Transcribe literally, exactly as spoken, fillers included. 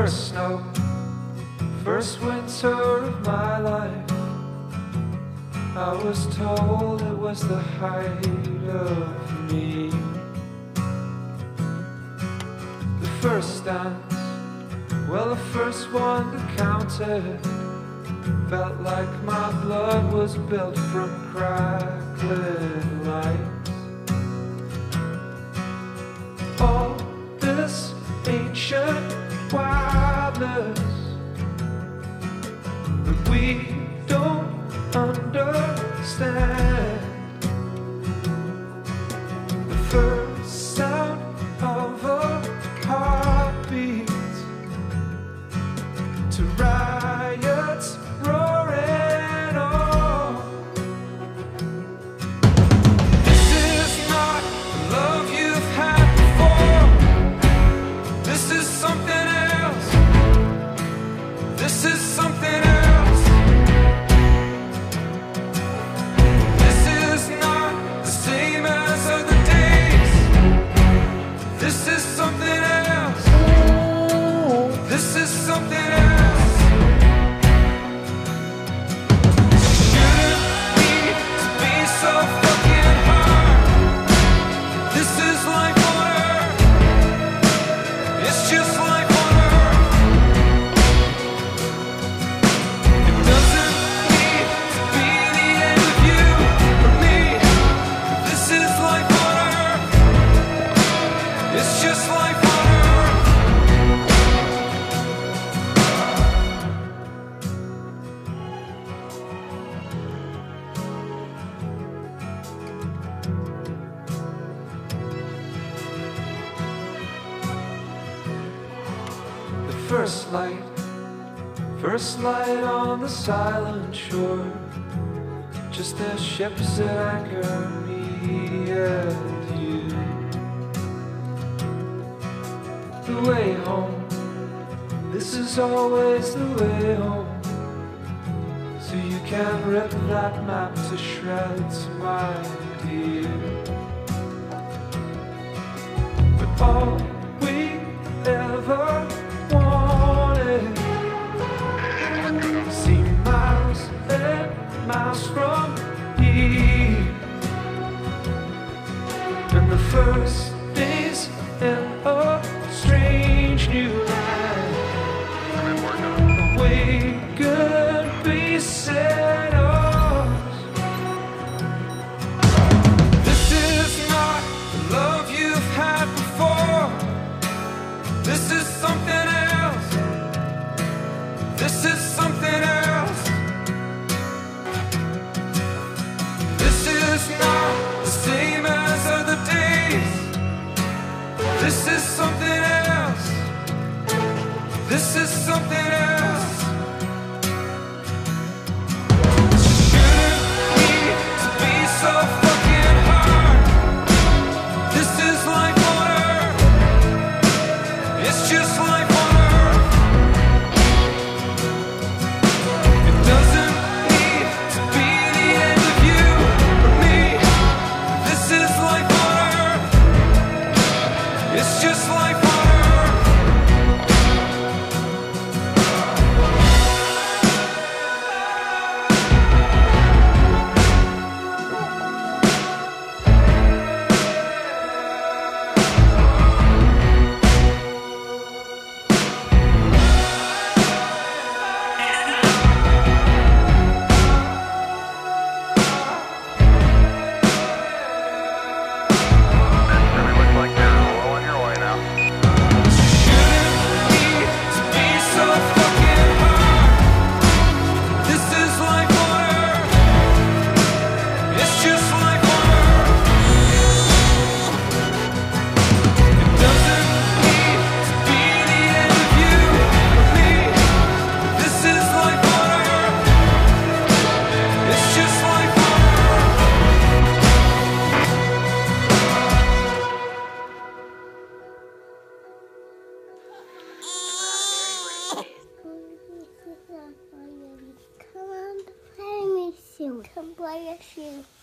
first snow, first winter of my life. I was told it was the height of me. The first dance, well, the first one that counted, felt like my blood was built from crackling lights. All this ancient wildness that we don't understand. The first sound of a heartbeat to riots roaring on. This is not the love you've had before. This is something else. This is something else. This is not the same as other days. This is something else. This is something else. Shouldn't need to be so fucking hard. This is life on earth. It's just life on earth. It doesn't need to be the end of you or me. This is life on earth. It's just life on earth. The first light, first light on the silent shore, just as ships at anchor, me and you. The way home, this is always the way home. So you can rip that map to shreds, my dear. But all we ever wanted, see miles and miles from here. And the first days in a strange new land, we could be settled. This is not the love you've had before. This is something else. This is something else. This is not the same as other days. This is something else. This is something else. Shouldn't need to be so fucking hard. This is life on earth. It's just life on earth. It doesn't need to be the end of you or me. This is life on earth. It's just life on earth. Come on, play me soon. Come play a shoe.